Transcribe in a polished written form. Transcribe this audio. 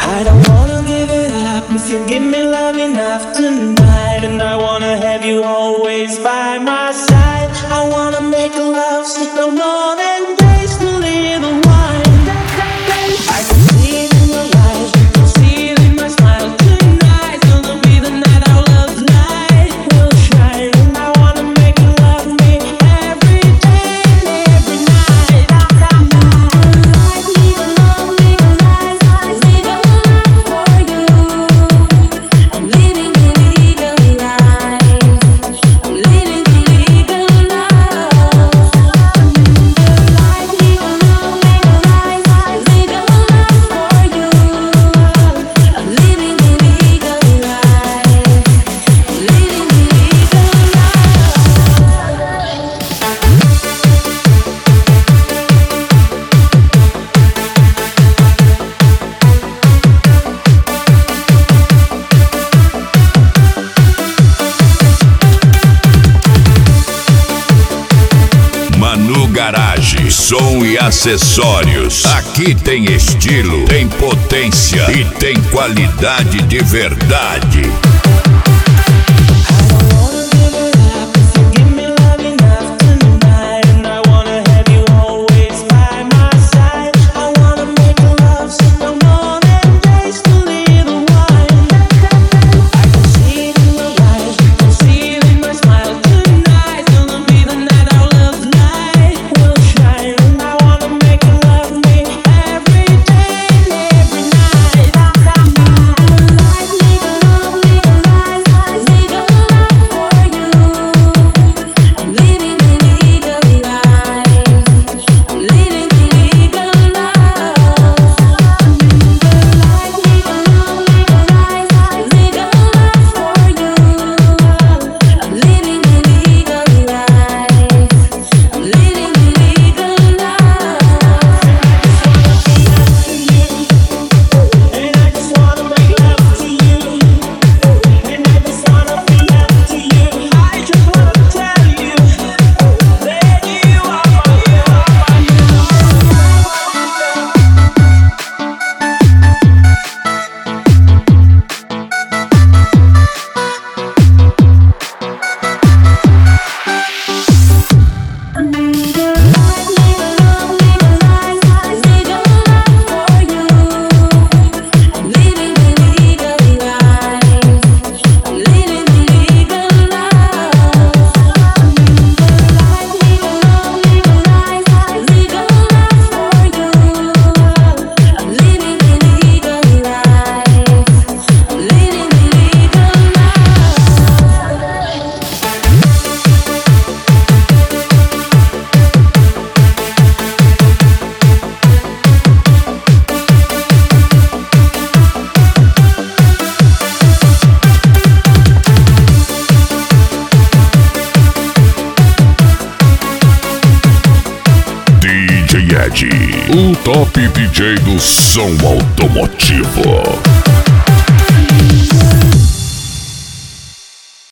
I don't wanna give it up if you give me love enough tonight. And I wanna have you always by my side. I wanna make love sick no more than gracefully the wine. I can see it in your eyes, you can see it in my smile. Tonight's gonna be the night our love light will shine. And I wanna make you love me every day and every night. Manu Garage, som e acessórios. Aqui tem estilo, tem potência e tem qualidade de verdade. O top DJ do som automotivo.